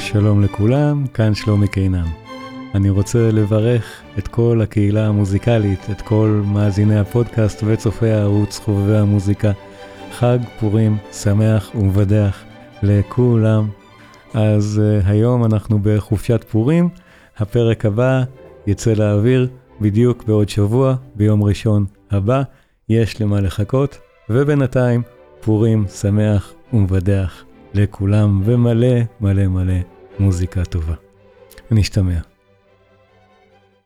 שלום לכולם, כאן שלומי קינן. אני רוצה לברך את כל הקהילה המוזיקלית, את כל מאזיני הפודקאסט וצופי הערוץ חובבי המוזיקה. חג פורים שמח ומבדח לכולם. אז היום אנחנו בחופשת פורים, הפרק הבא יצא לאוויר בדיוק בעוד שבוע, ביום ראשון הבא, יש למה לחכות, ובינתיים פורים שמח ומבדח לכולם, ומלא מלא מלא מוזיקה טובה. נשתמע.